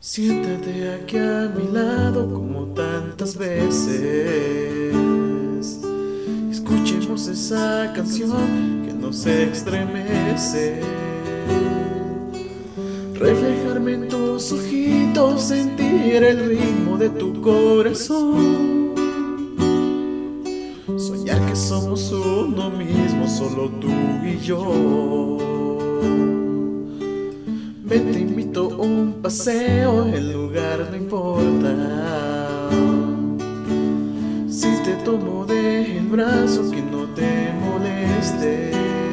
Siéntate aquí a mi lado como tantas veces. Escuchemos esa canción que nos estremece. Reflejarme en tus ojitos, sentir el ritmo de tu corazón. Soñar que somos uno mismo, solo tú y yo. Ven, te invito a un paseo, el lugar no importa. Si te tomo del brazo, que no te moleste.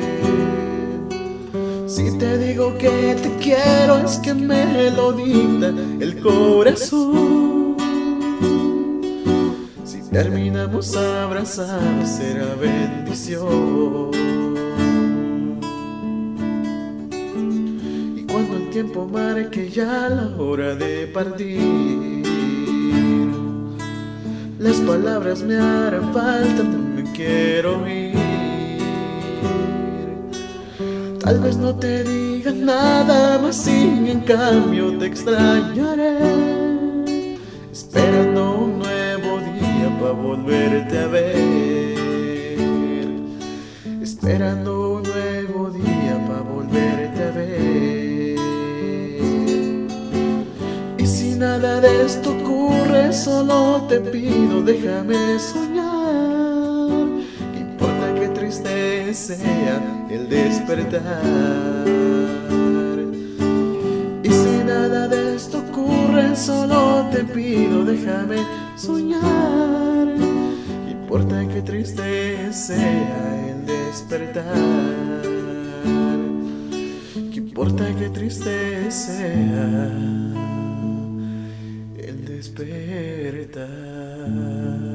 Si te digo que te quiero, es que me lo dicta el corazón. Si terminamos abrazados, será bendición. Cuando el tiempo marque ya la hora de partir, las palabras me harán falta, no me quiero ir. Tal vez no te diga nada más, sin en cambio te extrañaré, esperando un nuevo día para volverte a ver, esperando un nuevo día para volverte a ver. Nada de esto ocurre, solo te pido, déjame soñar. ¿Qué importa qué triste sea el despertar? Y si nada de esto ocurre, solo te pido, déjame soñar. ¿Qué importa qué triste sea el despertar? ¿Qué importa qué triste sea el despertar?